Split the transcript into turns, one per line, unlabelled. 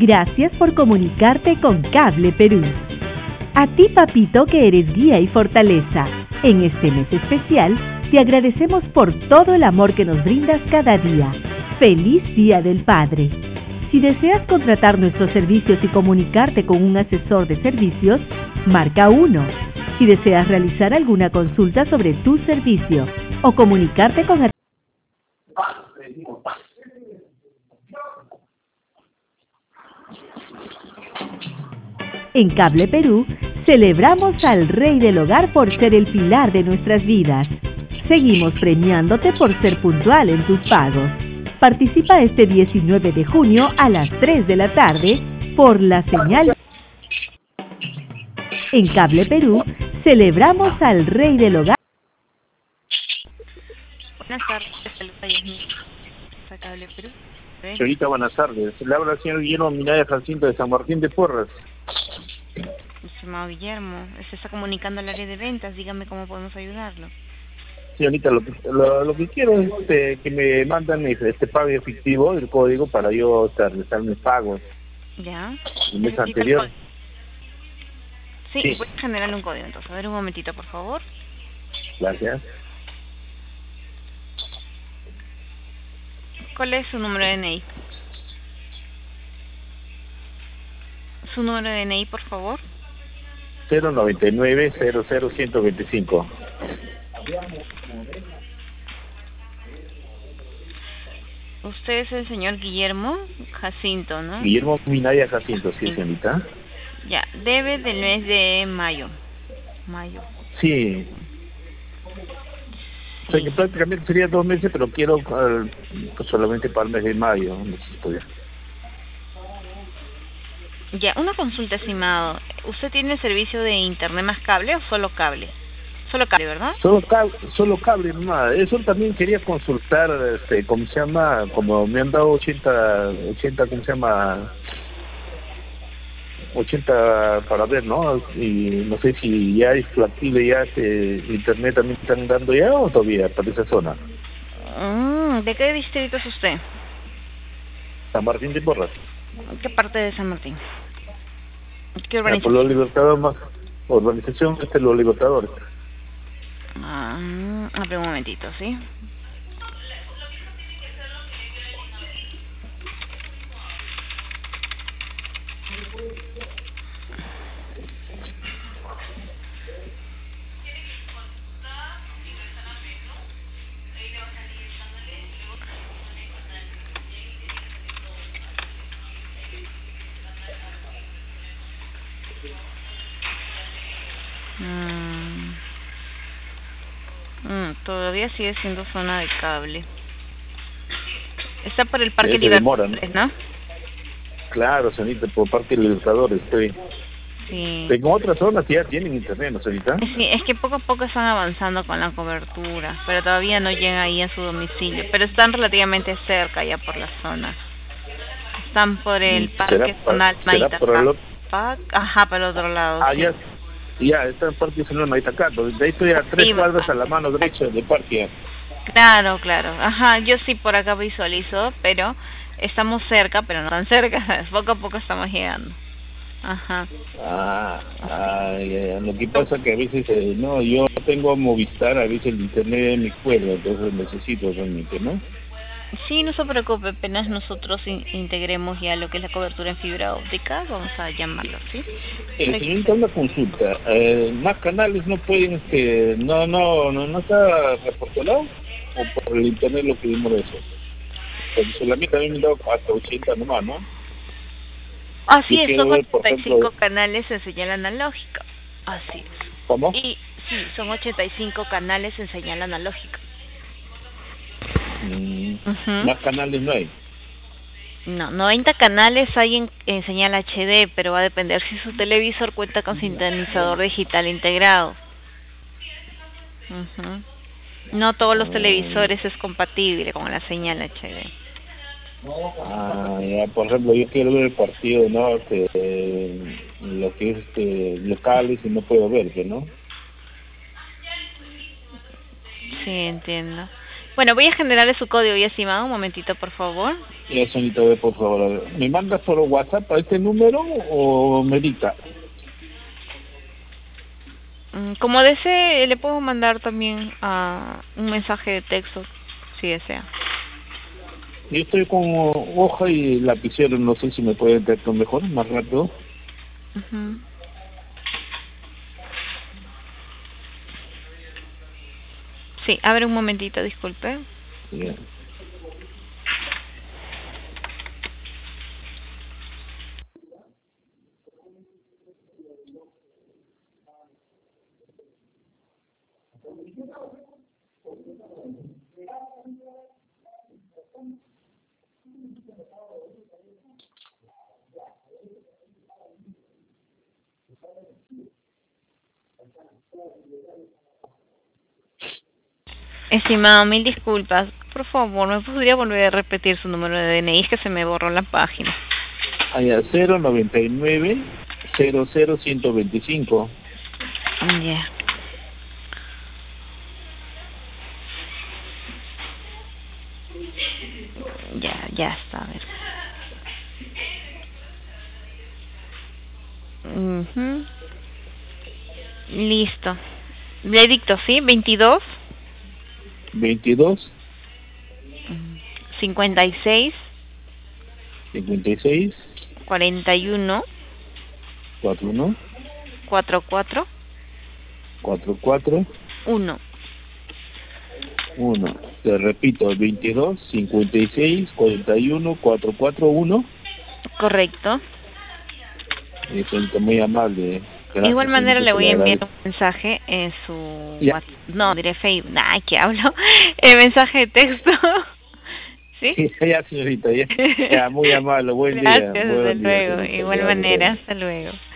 Gracias por comunicarte con Cable Perú. A ti, papito, que eres guía y fortaleza. En este mes especial, te agradecemos por todo el amor que nos brindas cada día. ¡Feliz Día del Padre! Si deseas contratar nuestros servicios y comunicarte con un asesor de servicios, marca 1. Si deseas realizar alguna consulta sobre tu servicio o comunicarte con... En Cable Perú, celebramos al Rey del Hogar por ser el pilar de nuestras vidas. Seguimos premiándote por ser puntual en tus pagos. Participa este 19 de junio a las 3 de la tarde por la señal. En Cable Perú, celebramos al Rey del Hogar.
Buenas tardes, saludos a Cable Perú.
Señorita, buenas tardes. Le habla el señor Guillermo Minaya Jacinto de San Martín de Porras.
Estimado Guillermo, se está comunicando al área de ventas, dígame cómo podemos ayudarlo.
Señorita, lo que quiero es que me mandan este pago efectivo, el código, para yo realizar mis pagos.
¿Ya?
El mes anterior.
Sí, voy a generarle un código entonces. A ver, un momentito, por favor.
Gracias.
¿Cuál es su número de DNI? Su número de DNI, por favor.
099-00125.
Usted es el señor Guillermo Jacinto, ¿no?
Guillermo Minaya Jacinto, sí, señorita.
Ya, debe del mes de mayo.
Sí. O sea, que prácticamente sería 2 meses, pero quiero solamente para el mes de mayo. No sé si podría.
Ya, una consulta, estimado. ¿Usted tiene servicio de internet más cable o solo cable? Solo cable, ¿verdad?
Solo cable, nomás. Eso también quería consultar, ¿cómo se llama? Como me han dado 80, ¿cómo se llama? 80 para ver, ¿no? Y no sé si ya es factible, ya internet también están dando ya o todavía para esa zona.
¿De qué distrito es usted?
San Martín de Porras.
¿Qué parte de San Martín? ¿Qué
Por
urbanización?
los Libertadores más. Urbanización los Libertadores.
A ver, un momentito, ¿sí? Todavía sigue siendo zona de cable. Está por el Parque Libertadores, ¿no?
Claro, señorita, por Parque Libertadores estoy.
Sí.
En otras zonas ya tienen internet, ¿no, señorita?
Sí, es que poco a poco están avanzando con la cobertura, pero todavía no llegan ahí a su domicilio, pero están relativamente cerca ya por la zona. Están por el Parque Zonal Maitacapac, ajá, para el otro lado.
Ah,
sí.
Ya, está el Parque Zonal Maitacapac, de ahí estoy a 3 cuadras a la mano derecha del parque.
Claro, ajá, yo sí por acá visualizo, pero estamos cerca, pero no tan cerca, poco a poco estamos llegando. Ajá.
Ya. Lo que pasa que a veces, yo tengo Movistar, a veces el internet de mi cuerda, entonces necesito realmente, ¿no?
Sí, no se preocupe, apenas nosotros integremos ya lo que es la cobertura en fibra óptica, vamos a llamarlo, ¿sí?
Señorita, una consulta, ¿más canales no pueden, no está reportado? ¿O por el internet lo que vimos de eso? Porque solamente también me han dado hasta 80 nomás, ¿no?
Así es, son 85 canales en señal analógica. Así es.
¿Cómo?
Y sí, son 85 canales en señal analógica.
Más canales no hay.
No, 90 canales hay en señal HD, pero va a depender si su televisor cuenta con sintonizador digital integrado. No todos los televisores es compatible con la señal HD.
Ya, por ejemplo, yo quiero ver el partido, ¿no? Lo que es locales y no puedo ver, ¿no?
Sí, entiendo. Bueno, voy a generarle su código, ya, estimado. Un momentito, por favor.
Ya, señorita, por favor. A ver. ¿Me manda solo WhatsApp a este número o me dicta?
Como desee, le puedo mandar también un mensaje de texto, si desea.
Yo estoy con hoja y lapicero, no sé si me puede texto mejor, más rápido.
Sí, a ver un momentito, disculpe.
Yeah.
Estimado, mil disculpas. Por favor, ¿me podría volver a repetir su número de DNI? Es que se me borró la página.
Allá, 099 00125.
Ya. Ya está, a ver. Listo. Le dicto, ¿sí? 22 56 41 44 1.
Te repito, 22 56 41 441.
Correcto.
Es muy amable. Gracias,
de igual manera le voy a enviar
un
mensaje en su WhatsApp. No, diré Facebook. Ay, ¿qué hablo? El mensaje de texto. ¿Sí?
Ya, señorita, ya muy amable. Buen
Gracias,
día.
hasta luego. De igual manera, hasta luego.